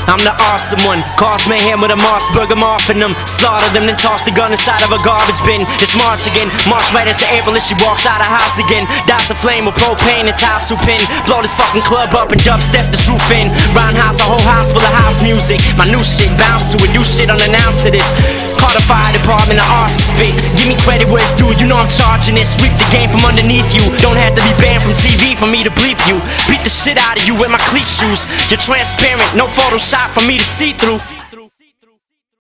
I'm the awesome one. Cause mayhem with a Mossberg, I'm offing them. Slaughter them, then toss the gun inside of a garbage bin. It's March again, March right into April as she walks out of house again. Douse a flame with propane and tile soup in. Blow this fucking club up and dubstep this roof in. Roundhouse, a whole house full of house music. My new shit, bounce to it, new shit unannounced to this. Call the fire department, the arson spit. Give me credit where it's due, you know I'm charging it. Sweep the game from underneath you. Don't have to be banned from TV for me to bleep you. Beat the shit out of you with my cleat shoes. You're transparent, no Photoshop for me to see through.